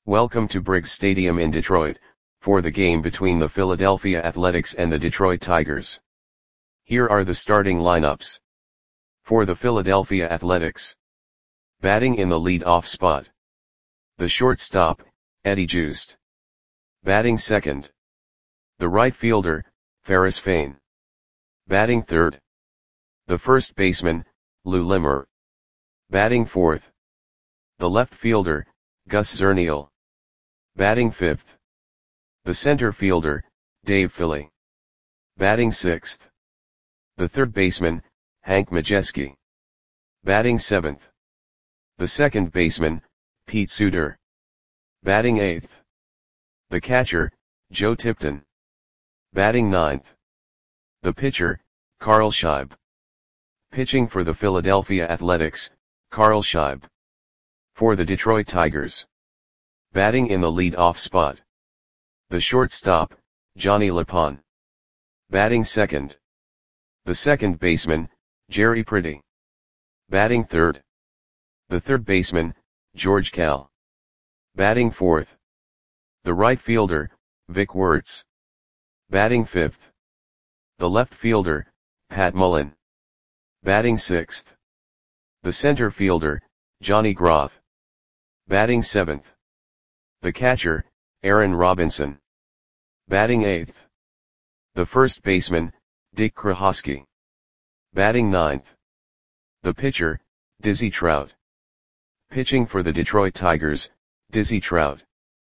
Welcome to Briggs Stadium in Detroit, for the game between the Philadelphia Athletics and the Detroit Tigers. Here are the starting lineups. For the Philadelphia Athletics. Batting in the lead-off spot. The shortstop, Eddie Joost. Batting second. The right fielder, Ferris Fain. Batting third. The first baseman, Lou Limmer. Batting fourth. The left fielder, Gus Zernial. Batting fifth. The center fielder, Dave Philly. Batting sixth. The third baseman, Hank Majeski. Batting seventh. The second baseman, Pete Suter. Batting eighth. The catcher, Joe Tipton. Batting ninth. The pitcher, Carl Scheib. Pitching for the Philadelphia Athletics, Carl Scheib. For the Detroit Tigers. Batting in the lead-off spot. The shortstop, Johnny LePon. Batting second. The second baseman, Jerry Pretty. Batting third. The third baseman, George Kell. Batting fourth. The right fielder, Vic Wertz. Batting fifth. The left fielder, Pat Mullen. Batting sixth. The center fielder, Johnny Groth. Batting seventh. The catcher, Aaron Robinson. Batting eighth. The first baseman, Dick Krahoski. Batting ninth. The pitcher, Dizzy Trout. Pitching for the Detroit Tigers, Dizzy Trout.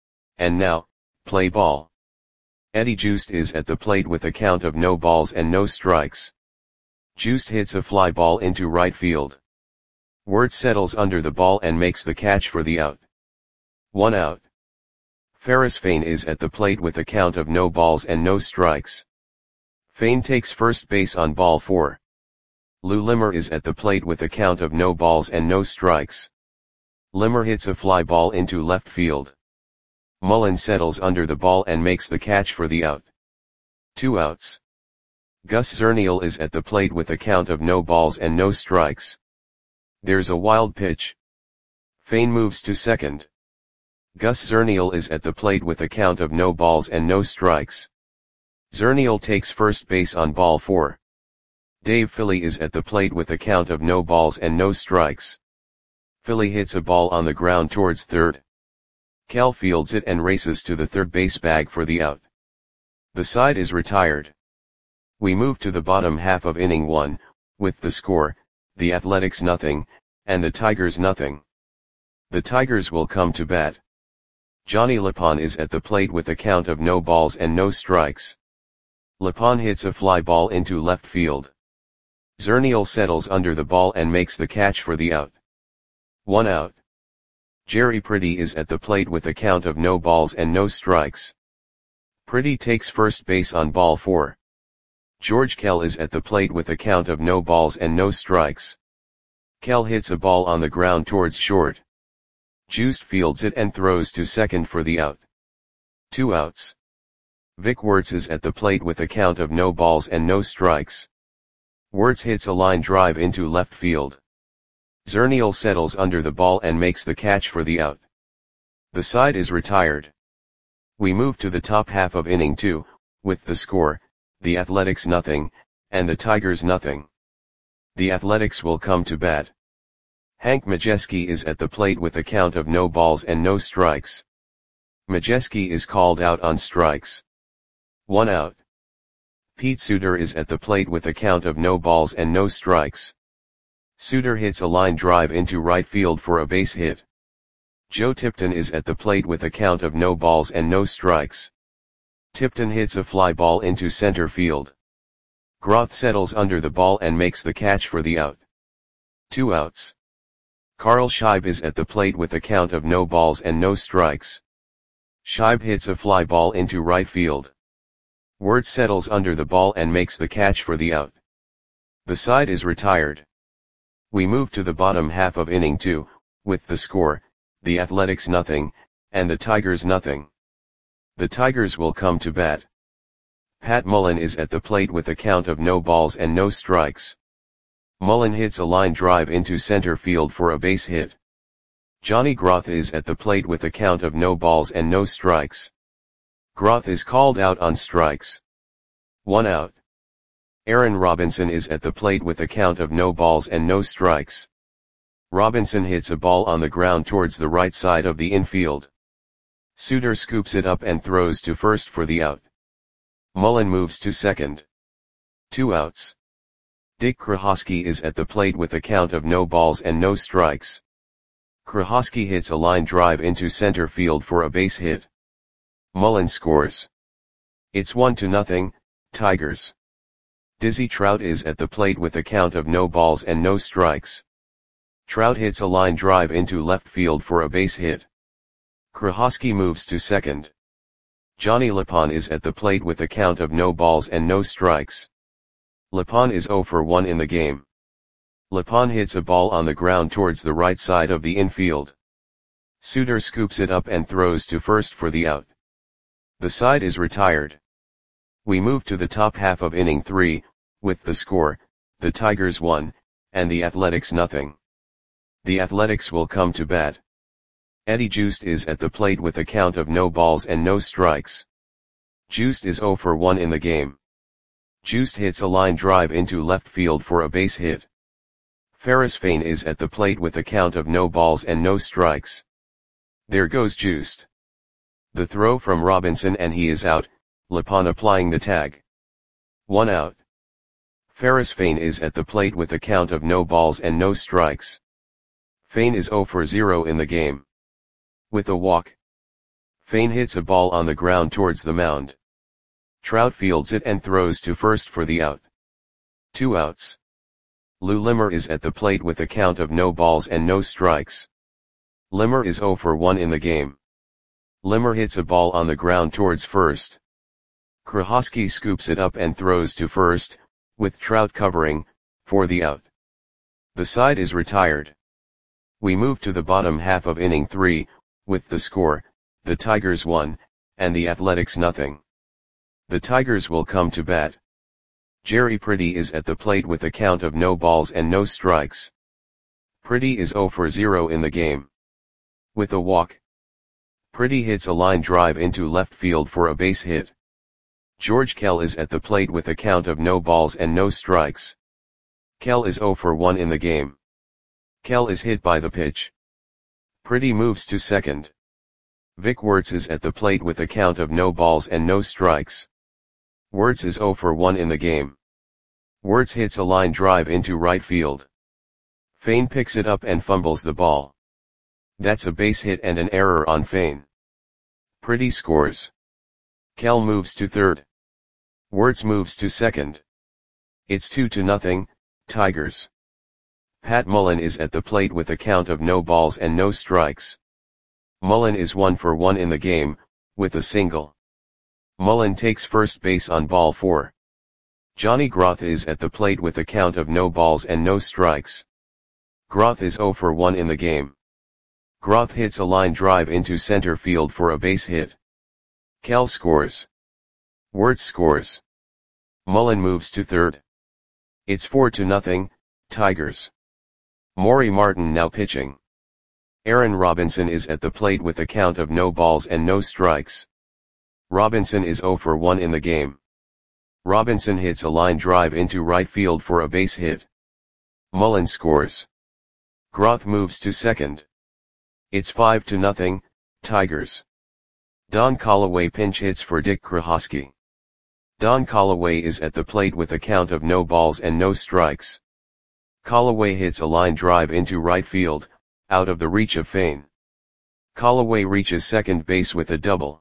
And now, play ball. Eddie Joost is at the plate with a count of no balls and no strikes. Joost hits a fly ball into right field. Wertz settles under the ball and makes the catch for the out. 1 out. Ferris Fain is at the plate with a count of no balls and no strikes. Fain takes first base on ball 4. Lou Limmer is at the plate with a count of no balls and no strikes. Limmer hits a fly ball into left field. Mullen settles under the ball and makes the catch for the out. 2 outs. Gus Zernial is at the plate with a count of no balls and no strikes. There's a wild pitch. Fain moves to second. Gus Zernial is at the plate with a count of no balls and no strikes. Zernial takes first base on ball 4. Dave Philly is at the plate with a count of no balls and no strikes. Philly hits a ball on the ground towards third. Kell fields it and races to the third base bag for the out. The side is retired. We move to the bottom half of inning 1, with the score, the Athletics nothing, and the Tigers nothing. The Tigers will come to bat. Johnny LePon is at the plate with a count of no balls and no strikes. LePon hits a fly ball into left field. Zernial settles under the ball and makes the catch for the out. 1 out. Jerry Pretty is at the plate with a count of no balls and no strikes. Pretty takes first base on ball 4. George Kell is at the plate with a count of no balls and no strikes. Kell hits a ball on the ground towards short. Joost fields it and throws to second for the out. 2 outs. Vic Wertz is at the plate with a count of no balls and no strikes. Wertz hits a line drive into left field. Zernial settles under the ball and makes the catch for the out. The side is retired. We move to the top half of inning 2, with the score, the Athletics nothing, and the Tigers nothing. The Athletics will come to bat. Hank Majeski is at the plate with a count of no balls and no strikes. Majeski is called out on strikes. 1 out. Pete Suter is at the plate with a count of no balls and no strikes. Suter hits a line drive into right field for a base hit. Joe Tipton is at the plate with a count of no balls and no strikes. Tipton hits a fly ball into center field. Groth settles under the ball and makes the catch for the out. 2 outs. Carl Scheib is at the plate with a count of no balls and no strikes. Scheib hits a fly ball into right field. Wertz settles under the ball and makes the catch for the out. The side is retired. We move to the bottom half of inning 2, with the score, the Athletics nothing, and the Tigers nothing. The Tigers will come to bat. Pat Mullen is at the plate with a count of no balls and no strikes. Mullen hits a line drive into center field for a base hit. Johnny Groth is at the plate with a count of no balls and no strikes. Groth is called out on strikes. 1 out. Aaron Robinson is at the plate with a count of no balls and no strikes. Robinson hits a ball on the ground towards the right side of the infield. Suter scoops it up and throws to first for the out. Mullen moves to second. 2 outs. Dick Krahosky is at the plate with a count of no balls and no strikes. Krahosky hits a line drive into center field for a base hit. Mullen scores. It's 1-0, Tigers. Dizzy Trout is at the plate with a count of no balls and no strikes. Trout hits a line drive into left field for a base hit. Krahosky moves to second. Johnny Lapon is at the plate with a count of no balls and no strikes. Lapon is 0 for 1 in the game. Lapon hits a ball on the ground towards the right side of the infield. Suter scoops it up and throws to first for the out. The side is retired. We move to the top half of inning 3, with the score, the Tigers 1, and the Athletics 0. The Athletics will come to bat. Eddie Joost is at the plate with a count of no balls and no strikes. Joost is 0 for 1 in the game. Joost hits a line drive into left field for a base hit. Ferris Fain is at the plate with a count of no balls and no strikes. There goes Joost. The throw from Robinson and he is out, Lapon applying the tag. 1 out. Ferris Fain is at the plate with a count of no balls and no strikes. Fain is 0 for 0 in the game. With a walk. Fain hits a ball on the ground towards the mound. Trout fields it and throws to first for the out. 2 outs. Lou Limmer is at the plate with a count of no balls and no strikes. Limmer is 0 for 1 in the game. Limmer hits a ball on the ground towards first. Krahosky scoops it up and throws to first, with Trout covering, for the out. The side is retired. We move to the bottom half of inning 3, with the score, the Tigers 1, and the Athletics 0. The Tigers will come to bat. Jerry Pretty is at the plate with a count of no balls and no strikes. Pretty is 0 for 0 in the game. With a walk. Pretty hits a line drive into left field for a base hit. George Kell is at the plate with a count of no balls and no strikes. Kell is 0 for 1 in the game. Kell is hit by the pitch. Pretty moves to second. Vic Wertz is at the plate with a count of no balls and no strikes. Wertz is 0 for 1 in the game. Wertz hits a line drive into right field. Fain picks it up and fumbles the ball. That's a base hit and an error on Fain. Pretty scores. Kell moves to third. Wertz moves to second. It's 2-0, Tigers. Pat Mullen is at the plate with a count of no balls and no strikes. Mullen is 1 for 1 in the game, with a single. Mullen takes first base on ball 4. Johnny Groth is at the plate with a count of no balls and no strikes. Groth is 0 for 1 in the game. Groth hits a line drive into center field for a base hit. Kell scores. Wertz scores. Mullen moves to third. It's 4-0, Tigers. Maury Martin now pitching. Aaron Robinson is at the plate with a count of no balls and no strikes. Robinson is 0 for 1 in the game. Robinson hits a line drive into right field for a base hit. Mullen scores. Groth moves to second. It's 5-0, Tigers. Don Callaway pinch hits for Dick Krahosky. Don Callaway is at the plate with a count of no balls and no strikes. Callaway hits a line drive into right field, out of the reach of Fain. Callaway reaches second base with a double.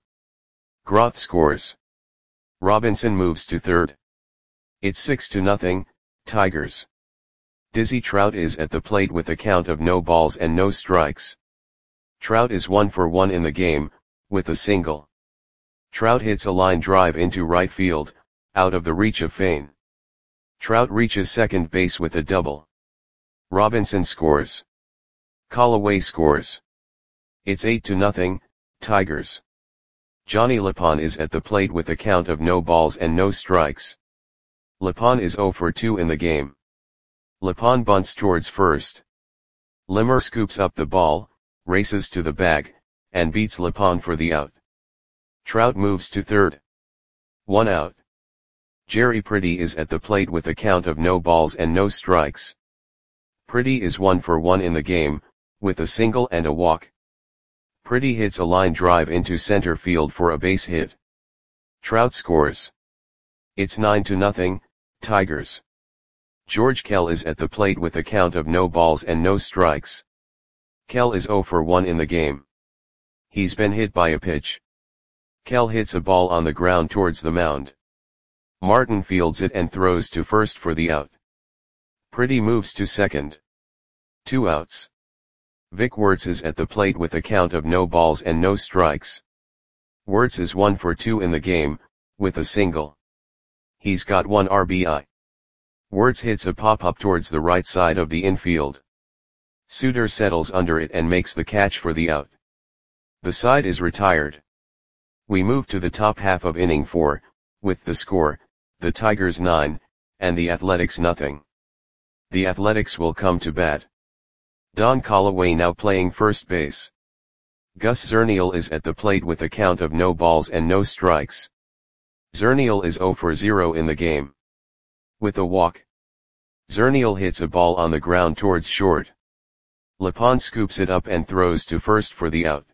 Groth scores. Robinson moves to third. It's 6-0, Tigers. Dizzy Trout is at the plate with a count of no balls and no strikes. Trout is 1 for 1 in the game, with a single. Trout hits a line drive into right field, out of the reach of Fain. Trout reaches second base with a double. Robinson scores. Callaway scores. It's 8-0, Tigers. Johnny Lapon is at the plate with a count of no balls and no strikes. Lapon is 0 for 2 in the game. Lapon bunts towards first. Limmer scoops up the ball, races to the bag, and beats LePond for the out. Trout moves to third. 1 out. Jerry Pretty is at the plate with a count of no balls and no strikes. Pretty is 1 for 1 in the game, with a single and a walk. Pretty hits a line drive into center field for a base hit. Trout scores. It's 9-0, Tigers. George Kell is at the plate with a count of no balls and no strikes. Kell is 0 for 1 in the game. He's been hit by a pitch. Kell hits a ball on the ground towards the mound. Martin fields it and throws to first for the out. Pretty moves to second. 2 outs. Vic Wertz is at the plate with a count of no balls and no strikes. Wertz is 1 for 2 in the game, with a single. He's got 1 RBI. Wertz hits a pop-up towards the right side of the infield. Suter settles under it and makes the catch for the out. The side is retired. We move to the top half of inning 4, with the score, the Tigers 9, and the Athletics nothing. The Athletics will come to bat. Don Callaway now playing first base. Gus Zernial is at the plate with a count of no balls and no strikes. Zernial is 0 for 0 in the game. With a walk. Zernial hits a ball on the ground towards short. LePond scoops it up and throws to first for the out.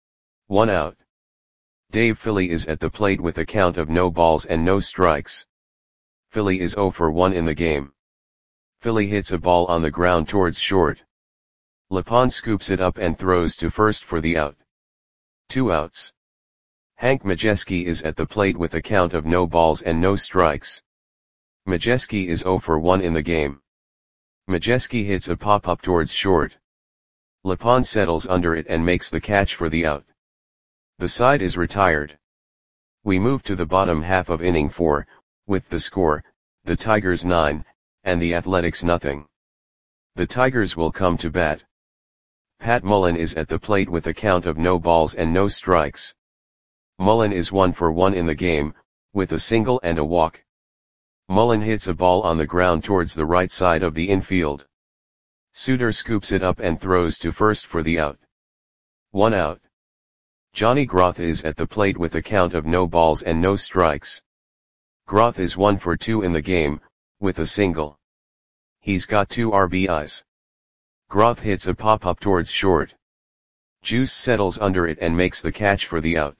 1 out. Dave Philly is at the plate with a count of no balls and no strikes. Philly is 0 for 1 in the game. Philly hits a ball on the ground towards short. LePond scoops it up and throws to first for the out. 2 outs. Hank Majeski is at the plate with a count of no balls and no strikes. Majeski is 0 for 1 in the game. Majeski hits a pop-up towards short. LePond settles under it and makes the catch for the out. The side is retired. We move to the bottom half of inning 4, with the score, the Tigers 9, and the Athletics nothing. The Tigers will come to bat. Pat Mullen is at the plate with a count of no balls and no strikes. Mullen is 1 for 1 in the game, with a single and a walk. Mullen hits a ball on the ground towards the right side of the infield. Suter scoops it up and throws to first for the out. 1 out. Johnny Groth is at the plate with a count of no balls and no strikes. Groth is 1 for 2 in the game, with a single. He's got 2 RBIs. Groth hits a pop-up towards short. Juice settles under it and makes the catch for the out.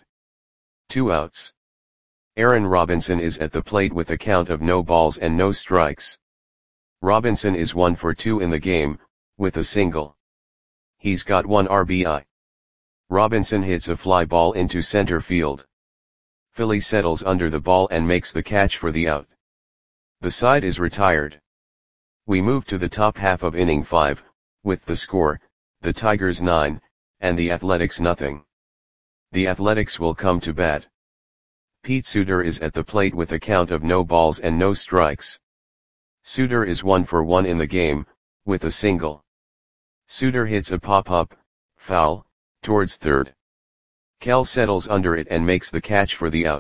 2 outs. Aaron Robinson is at the plate with a count of no balls and no strikes. Robinson is 1 for 2 in the game, with a single. He's got 1 RBI. Robinson hits a fly ball into center field. Philly settles under the ball and makes the catch for the out. The side is retired. We move to the top half of inning 5, with the score, the Tigers 9, and the Athletics nothing. The Athletics will come to bat. Pete Suter is at the plate with a count of no balls and no strikes. Suter is 1 for 1 in the game, with a single. Suter hits a pop-up, foul, towards third. Kell settles under it and makes the catch for the out.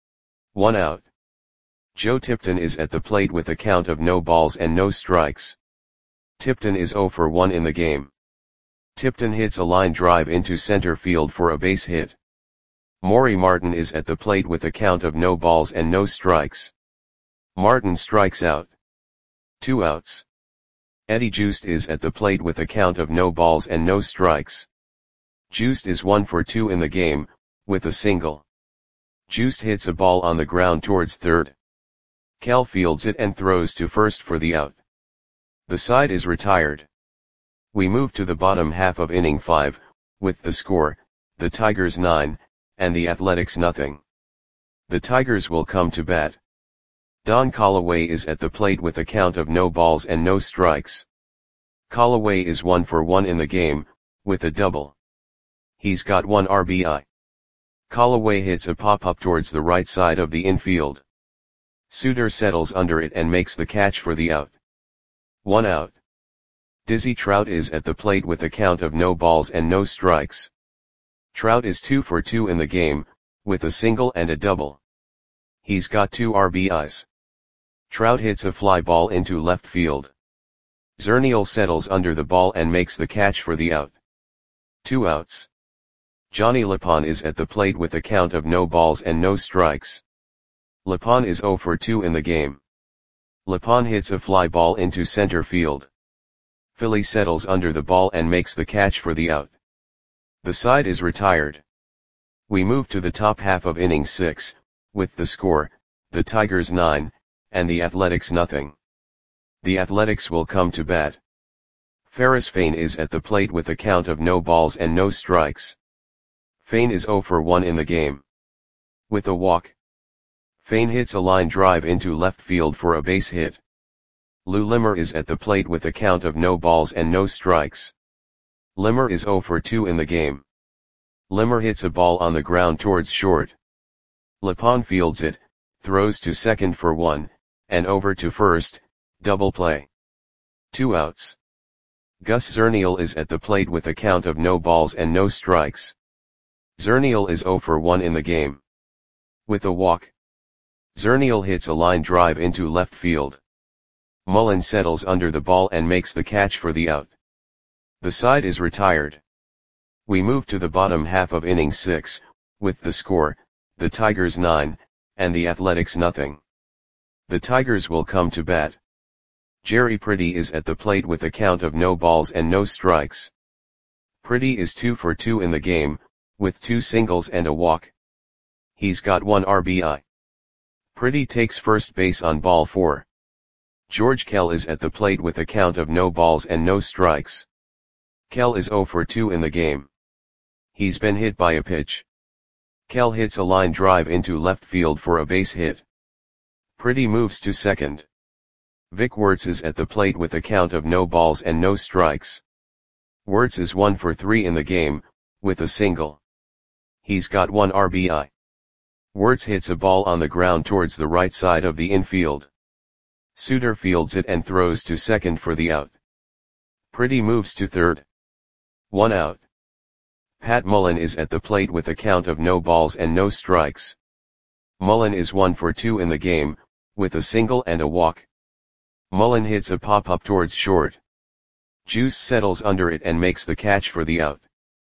1 out. Joe Tipton is at the plate with a count of no balls and no strikes. Tipton is 0 for 1 in the game. Tipton hits a line drive into center field for a base hit. Maury Martin is at the plate with a count of no balls and no strikes. Martin strikes out. 2 outs. Eddie Juiced is at the plate with a count of no balls and no strikes. Juiced is 1 for 2 in the game, with a single. Juiced hits a ball on the ground towards third. Kell fields it and throws to first for the out. The side is retired. We move to the bottom half of inning 5, with the score, the Tigers 9, and the Athletics nothing. The Tigers will come to bat. Don Callaway is at the plate with a count of no balls and no strikes. Callaway is 1 for 1 in the game, with a double. He's got 1 RBI. Callaway hits a pop-up towards the right side of the infield. Suter settles under it and makes the catch for the out. 1 out. Dizzy Trout is at the plate with a count of no balls and no strikes. Trout is 2 for 2 in the game, with a single and a double. He's got 2 RBIs. Trout hits a fly ball into left field. Zernial settles under the ball and makes the catch for the out. 2 outs. Johnny Lapon is at the plate with a count of no balls and no strikes. Lapon is 0 for 2 in the game. Lapon hits a fly ball into center field. Philly settles under the ball and makes the catch for the out. The side is retired. We move to the top half of inning 6, with the score, the Tigers 9, and the Athletics nothing. The Athletics will come to bat. Ferris Fain is at the plate with a count of no balls and no strikes. Fain is 0 for 1 in the game. With a walk, Fain hits a line drive into left field for a base hit. Lou Limmer is at the plate with a count of no balls and no strikes. Limmer is 0 for 2 in the game. Limmer hits a ball on the ground towards short. Lapon fields it, throws to second for 1, and over to first, double play. 2 outs. Gus Zernial is at the plate with a count of no balls and no strikes. Zernial is 0 for 1 in the game. With a walk, Zernial hits a line drive into left field. Mullen settles under the ball and makes the catch for the out. The side is retired. We move to the bottom half of inning 6, with the score, the Tigers 9, and the Athletics nothing. The Tigers will come to bat. Jerry Pretty is at the plate with a count of no balls and no strikes. Pretty is 2 for 2 in the game, with 2 singles and a walk. He's got 1 RBI. Pretty takes first base on ball 4. George Kell is at the plate with a count of no balls and no strikes. Kell is 0 for 2 in the game. He's been hit by a pitch. Kell hits a line drive into left field for a base hit. Pretty moves to second. Vic Wertz is at the plate with a count of no balls and no strikes. Wertz is 1 for 3 in the game, with a single. He's got 1 RBI. Wertz hits a ball on the ground towards the right side of the infield. Suter fields it and throws to second for the out. Pretty moves to third. 1 out. Pat Mullen is at the plate with a count of no balls and no strikes. Mullen is 1 for 2 in the game, with a single and a walk. Mullen hits a pop-up towards short. Juice settles under it and makes the catch for the out.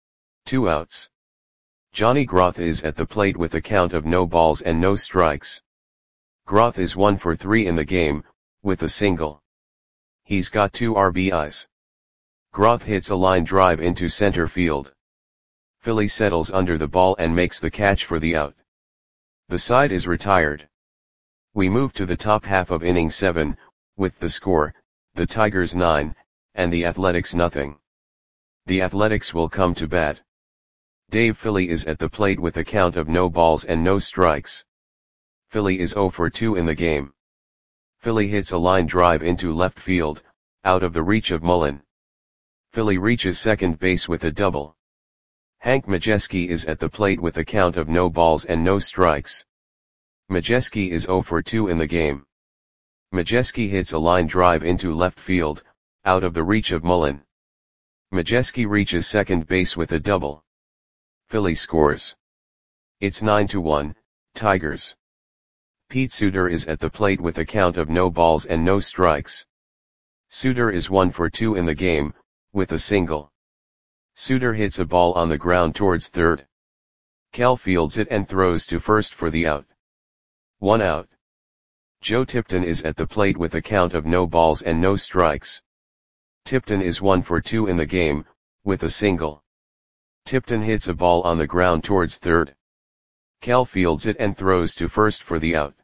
2 outs. Johnny Groth is at the plate with a count of no balls and no strikes. Groth is 1 for 3 in the game, with a single. He's got 2 RBIs. Groth hits a line drive into center field. Philly settles under the ball and makes the catch for the out. The side is retired. We move to the top half of inning 7, with the score, the Tigers 9, and the Athletics nothing. The Athletics will come to bat. Dave Philly is at the plate with a count of no balls and no strikes. Philly is 0 for 2 in the game. Philly hits a line drive into left field, out of the reach of Mullen. Philly reaches second base with a double. Hank Majeski is at the plate with a count of no balls and no strikes. Majeski is 0 for 2 in the game. Majeski hits a line drive into left field, out of the reach of Mullen. Majeski reaches second base with a double. Philly scores. It's 9-1, Tigers. Pete Suter is at the plate with a count of no balls and no strikes. Suter is 1 for 2 in the game, with a single. Suter hits a ball on the ground towards third. Kell fields it and throws to first for the out. 1 out. Joe Tipton is at the plate with a count of no balls and no strikes. Tipton is 1 for 2 in the game, with a single. Tipton hits a ball on the ground towards third. Kell fields it and throws to first for the out.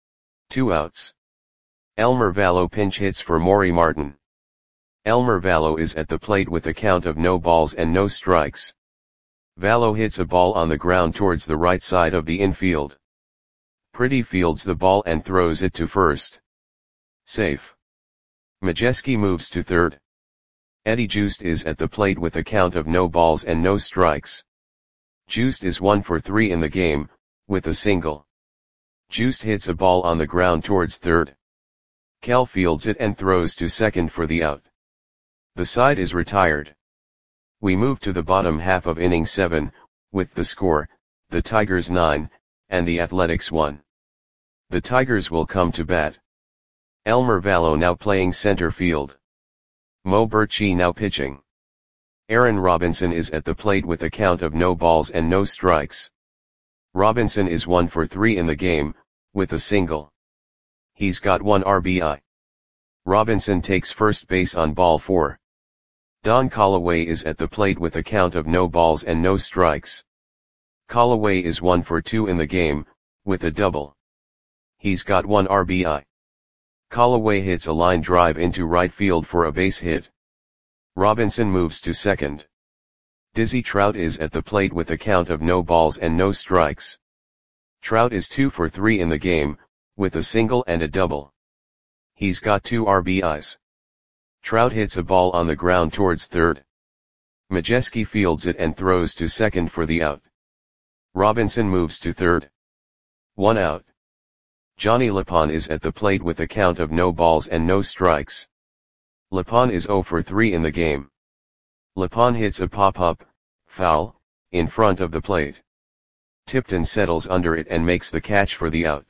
2 outs. Elmer Vallow pinch hits for Maury Martin. Elmer Vallow is at the plate with a count of no balls and no strikes. Vallow hits a ball on the ground towards the right side of the infield. Pretty fields the ball and throws it to first. Safe. Majeski moves to third. Eddie Joost is at the plate with a count of no balls and no strikes. Joost is 1 for 3 in the game, with a single. Joost hits a ball on the ground towards third. Kell fields it and throws to second for the out. The side is retired. We move to the bottom half of inning 7, with the score, the Tigers 9, and the Athletics 1. The Tigers will come to bat. Elmer Vallow now playing center field. Mo Birchie now pitching. Aaron Robinson is at the plate with a count of no balls and no strikes. Robinson is 1 for 3 in the game, with a single. He's got 1 RBI. Robinson takes first base on ball 4. Don Callaway is at the plate with a count of no balls and no strikes. Callaway is 1 for 2 in the game, with a double. He's got 1 RBI. Callaway hits a line drive into right field for a base hit. Robinson moves to second. Dizzy Trout is at the plate with a count of no balls and no strikes. Trout is 2 for 3 in the game, with a single and a double. He's got 2 RBIs. Trout hits a ball on the ground towards third. Majewski fields it and throws to second for the out. Robinson moves to third. 1 out. Johnny Lapon is at the plate with a count of no balls and no strikes. Lapon is 0 for 3 in the game. Lapon hits a pop-up, foul, in front of the plate. Tipton settles under it and makes the catch for the out.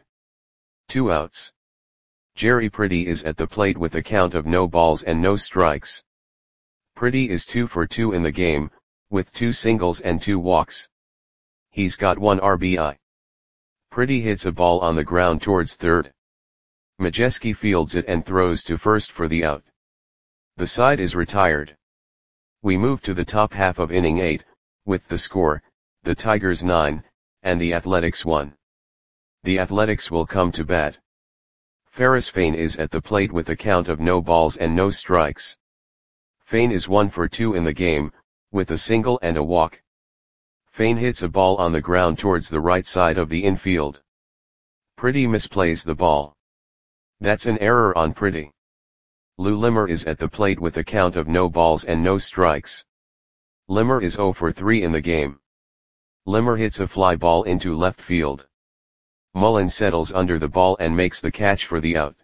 2 outs. Jerry Pretty is at the plate with a count of no balls and no strikes. Pretty is 2 for 2 in the game, with 2 singles and 2 walks. He's got 1 RBI. Pretty hits a ball on the ground towards third. Majewski fields it and throws to first for the out. The side is retired. We move to the top half of inning 8, with the score, the Tigers 9, and the Athletics 1. The Athletics will come to bat. Ferris Fain is at the plate with a count of no balls and no strikes. Fain is 1 for 2 in the game, with a single and a walk. Fain hits a ball on the ground towards the right side of the infield. Pretty misplays the ball. That's an error on Pretty. Lou Limmer is at the plate with a count of no balls and no strikes. Limmer is 0 for 3 in the game. Limmer hits a fly ball into left field. Mullen settles under the ball and makes the catch for the out.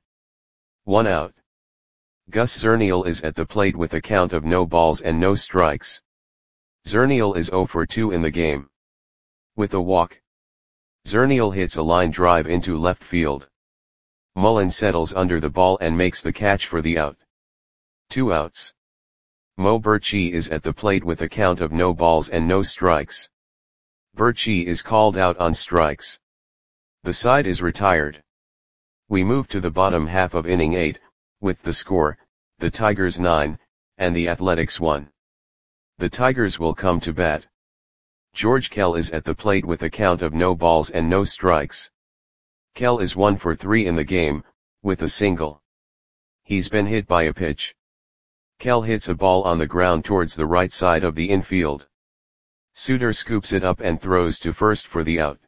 1 out. Gus Zernial is at the plate with a count of no balls and no strikes. Zernial is 0 for 2 in the game. With a walk. Zernial hits a line drive into left field. Mullen settles under the ball and makes the catch for the out. 2 outs. Mo Birchie is at the plate with a count of no balls and no strikes. Birchie is called out on strikes. The side is retired. We move to the bottom half of inning 8, with the score, the Tigers 9, and the Athletics 1. The Tigers will come to bat. George Kell is at the plate with a count of no balls and no strikes. Kell is 1 for 3 in the game, with a single. He's been hit by a pitch. Kell hits a ball on the ground towards the right side of the infield. Suter scoops it up and throws to first for the out.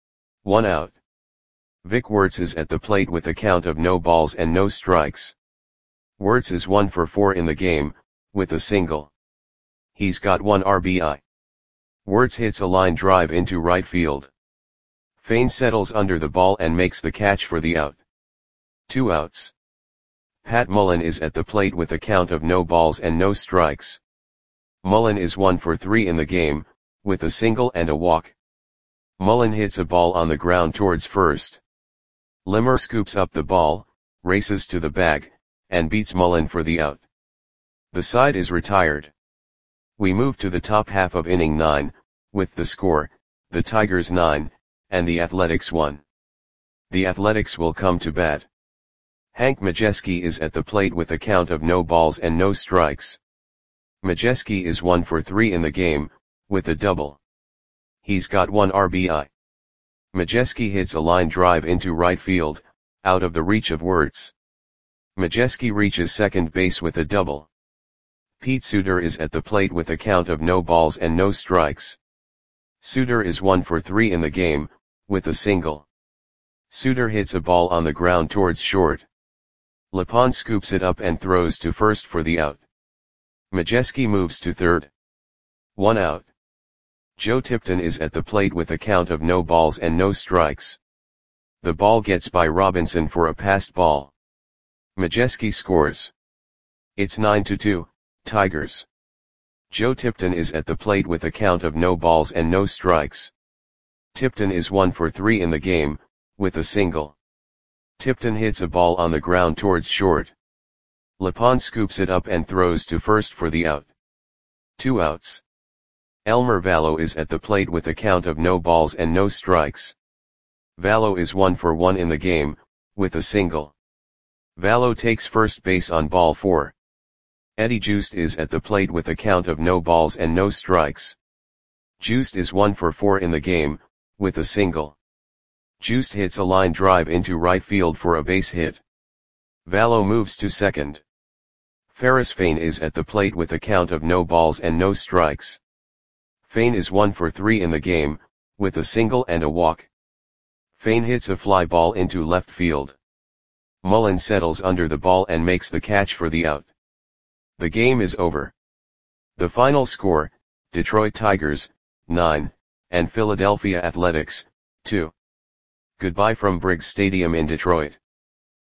1 out. Vic Wertz is at the plate with a count of no balls and no strikes. Wertz is 1 for 4 in the game, with a single. He's got 1 RBI. Wertz hits a line drive into right field. Fain settles under the ball and makes the catch for the out. 2 outs. Pat Mullen is at the plate with a count of no balls and no strikes. Mullen is 1 for 3 in the game, with a single and a walk. Mullen hits a ball on the ground towards first. Limmer scoops up the ball, races to the bag, and beats Mullen for the out. The side is retired. We move to the top half of inning 9, with the score, the Tigers 9, and the Athletics 1. The Athletics will come to bat. Hank Majewski is at the plate with a count of no balls and no strikes. Majewski is 1 for 3 in the game, with a double. He's got 1 RBI. Majewski hits a line drive into right field, out of the reach of Wertz. Majewski reaches second base with a double. Pete Suter is at the plate with a count of no balls and no strikes. Suter is 1 for 3 in the game, with a single. Suter hits a ball on the ground towards short. Lapon scoops it up and throws to first for the out. Majewski moves to third. 1 out. Joe Tipton is at the plate with a count of no balls and no strikes. The ball gets by Robinson for a passed ball. Majewski scores. It's 9-2, Tigers. Joe Tipton is at the plate with a count of no balls and no strikes. Tipton is 1 for 3 in the game, with a single. Tipton hits a ball on the ground towards short. Lapon scoops it up and throws to first for the out. 2 outs. Elmer Valo is at the plate with a count of no balls and no strikes. Valo is 1 for 1 in the game, with a single. Valo takes first base on ball 4. Eddie Joost is at the plate with a count of no balls and no strikes. Joost is 1 for 4 in the game, with a single. Joost hits a line drive into right field for a base hit. Valo moves to second. Ferris Fain is at the plate with a count of no balls and no strikes. Fain is 1 for 3 in the game, with a single and a walk. Fain hits a fly ball into left field. Mullen settles under the ball and makes the catch for the out. The game is over. The final score, Detroit Tigers, 9, and Philadelphia Athletics, 2. Goodbye from Briggs Stadium in Detroit.